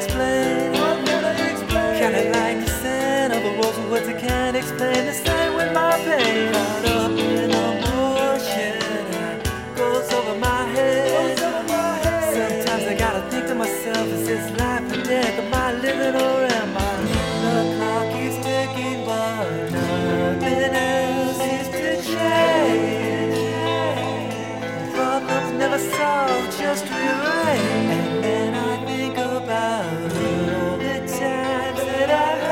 explain. Kinda like the scent of a rose with words I can't explain. The same with my pain. Caught up in emotion, goes over my head. Sometimes I gotta think to myself, is this life or death? Am I living or am I? The clock is ticking, but nothing else seems to change. Problems never solved, just rearranged. And then I think about all the times that I've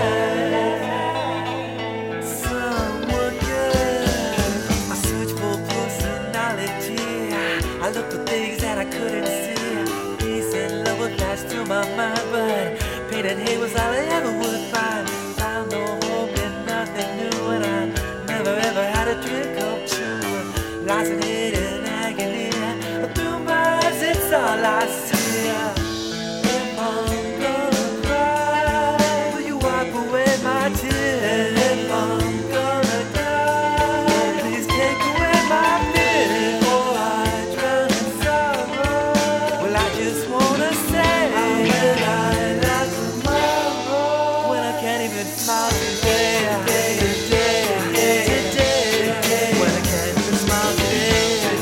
had someone good. I search for personality, I look for things that I couldn't see. Peace and love would flash through my mind, but pain and hate was all I ever would find. Found no hope in nothing new, and I never ever had a dream come true. Lies and hate and agony, through my eyes it's all I see. If I'm gonna cry, will you wipe away my tears? If I'm gonna die, please take away my fear. Before I drown in sorrow, well I just wanna say, how will I laugh tomorrow when I can't even smile today? When I can't even smile today.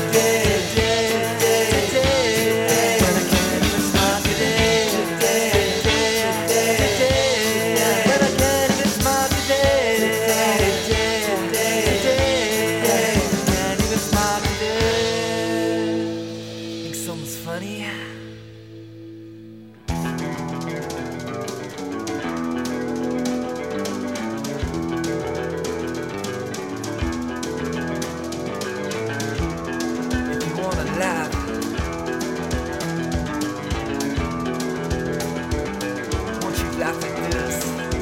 Funny. If you wanna laugh, won't you laugh like this?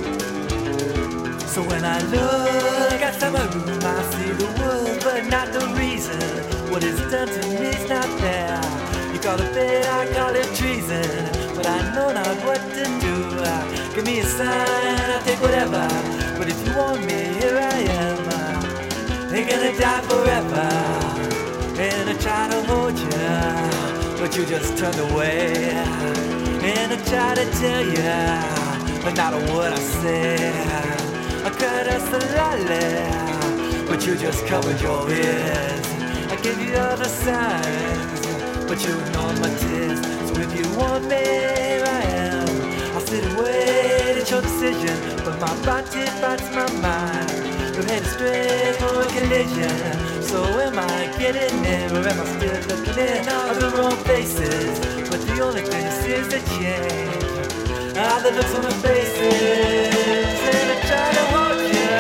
So when I look outside my room, I see the world, but not the reason. What it's done to me's not there. You call it fate, I call it treason, but I know not what to do. Give me a sign, I'll take whatever. But if you want me, here I am. Ain't gonna die forever. And I try to hold you, but you just turned away. And I try to tell you, but not a word I say. I cut us a lolly, but you just covered your ears. I gave you all the signs, but you ignore my tears. So if you want me, here I am. I'll sit and wait, it's your decision, but my body fights my mind. We're headed straight for a collision. So am I getting in, or am I still looking in all the wrong faces? But the only thing that seems to change are the looks on the faces. And I try to hold you,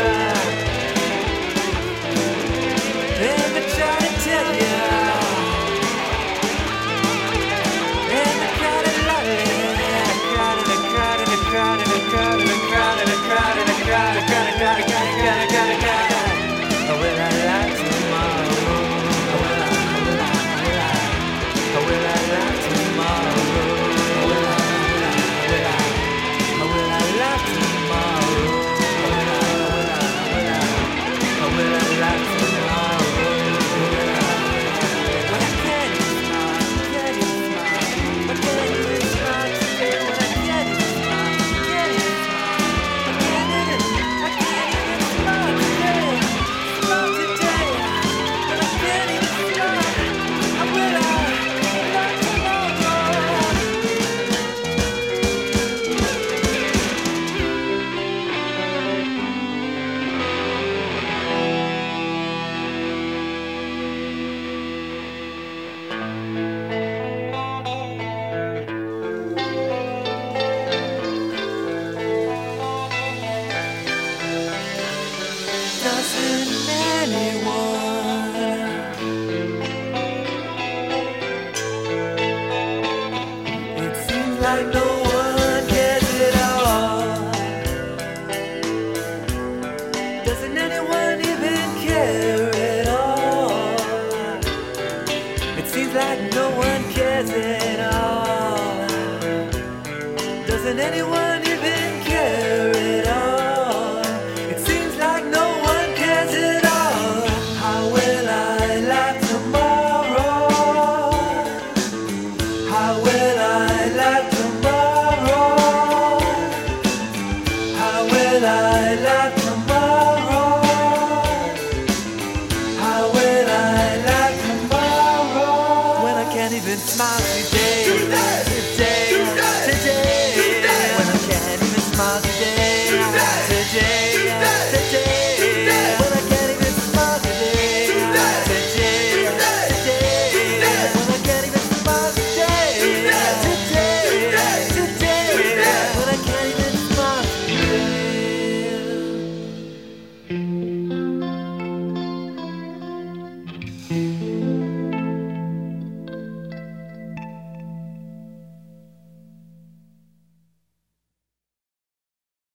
and I try to tell you. Like no one cares at all. Doesn't anyone even care at all? It seems like no one cares at all. Doesn't anyone